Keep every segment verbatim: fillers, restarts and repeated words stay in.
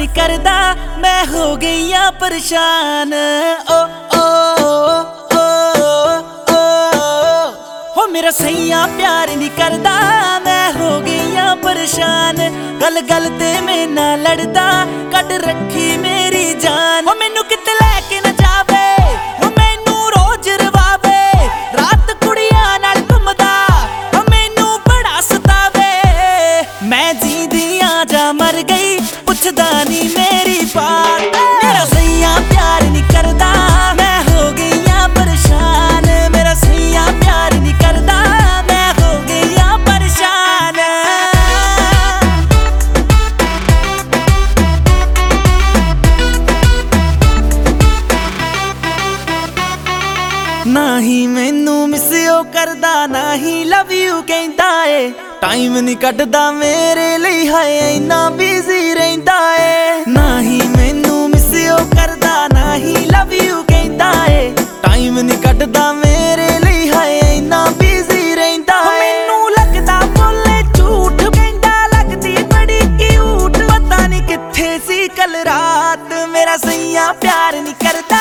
नहीं करदा, मैं हो गई आ परेशान। ओ ओ ओ ओ हो मेरा सैया प्यार नहीं करदा, मैं हो गई आ परेशान। गल गल ते मैं ना लड़दा, कट रखी मेरी जान। हो मैनू किते लैके ना जावे, हो मैनू रोज रवावे, रात कुड़ियां नाल घुमदा, हो मैनू बड़ा सतावे। मैं जींदी आ जा मर गई, पुछदा नहीं मेरी बात। मेरा सैया प्यार नहीं करदा, मैं हो गई आ परेशान। मेरा सैया प्यार नहीं करदा, मैं हो गई आ परेशान। ना ही मैनू मिसियो करदा, ना ही लव यू कहंदा ए। टाइम नहीं कटदा मेरे लिए, हाय इन्ना बिजी रहिंदा ए। ना ही मैनू मिसियो करदा, ना ही लव यू कहंदा ए। टाइम नहीं कटदा मेरे लिए, हाय इन्ना बिजी रहिंदा ए। मैनू लगदा बोले झूठ, कहंदा लगदी बड़ी क्यूट। पता नहीं किथे सी कल रात, मेरा सैया प्यार नहीं करदा।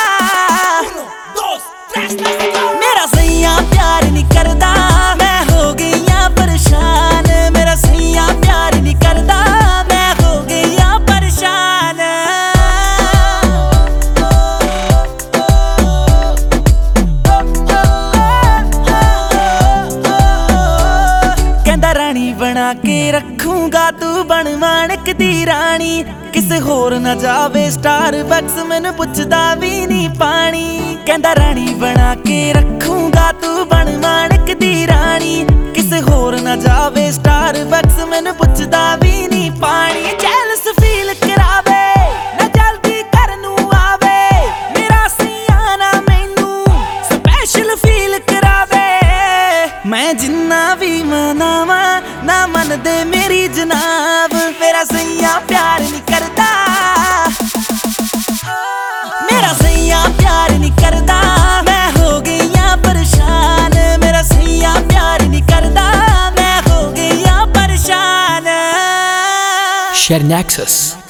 मेरा सैया प्यार नहीं करदा, मैं हो गई आ परेशान। मेरा सैया प्यार नहीं करदा, मैं हो गई आ परेशान। कहंदा रानी बना के रखूंगा, तू बन माणक दी रानी। किसे होर ना जावे स्टारबक्स, मैनू पुछदा भी नहीं पानी। कहंदा रानी बना के रखूंगा, तू बन माणक दी रानी। किसे होर ना जावे स्टारबक्स, मैनू पुछदा भी नहीं पानी। जेलस फील करावे ना जल्दी घर नू आवे, मेरा सैया ना मैनू स्पैशल फील करावे। मैं जिन्ना भी मनावा ना मन दे मेरी जनाब। मेरा सैया प्यार नहीं करदा, मेरा सैया प्यार नहीं करदा, मैं हो गई आ परेशान। मेरा सैया प्यार नहीं करदा, मैं हो गई आ परेशान। Share Nexus.